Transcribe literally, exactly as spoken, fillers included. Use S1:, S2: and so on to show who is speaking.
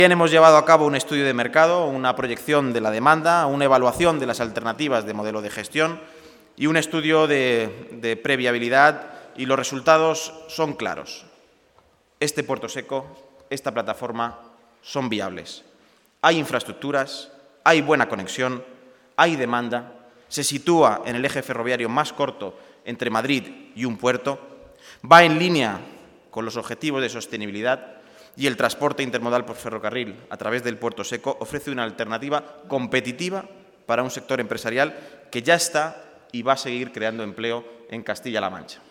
S1: También hemos llevado a cabo un estudio de mercado, una proyección de la demanda, una evaluación de las alternativas de modelo de gestión y un estudio de, de previabilidad, y los resultados son claros. Este puerto seco, esta plataforma, son viables. Hay infraestructuras, hay buena conexión, hay demanda, se sitúa en el eje ferroviario más corto entre Madrid y un puerto, va en línea con los objetivos de sostenibilidad, y el transporte intermodal por ferrocarril a través del puerto seco ofrece una alternativa competitiva para un sector empresarial que ya está y va a seguir creando empleo en Castilla-La Mancha.